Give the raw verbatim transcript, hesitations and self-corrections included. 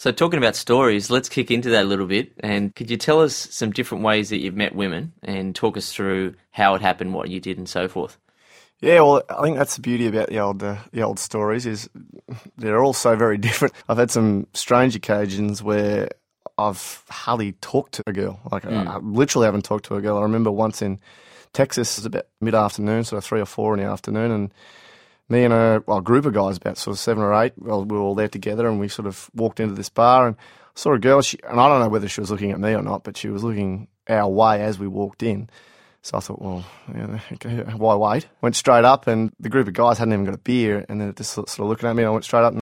So talking about stories, let's kick into that a little bit. And could you tell us some different ways that you've met women and talk us through how it happened, what you did and so forth? Yeah, well, I think that's the beauty about the old uh, the old stories is they're all so very different. I've had some strange occasions where I've hardly talked to a girl. Like mm. I, I literally haven't talked to a girl. I remember once in Texas, it was about mid-afternoon, sort of three or four in the afternoon, and me and a, well, a group of guys, about sort of seven or eight, well, we were all there together, and we sort of walked into this bar and saw a girl, she, and I don't know whether she was looking at me or not, but she was looking our way as we walked in. So I thought, well, yeah, okay, why wait? Went straight up, and the group of guys hadn't even got a beer, and they're just sort of looking at me, and I went straight up and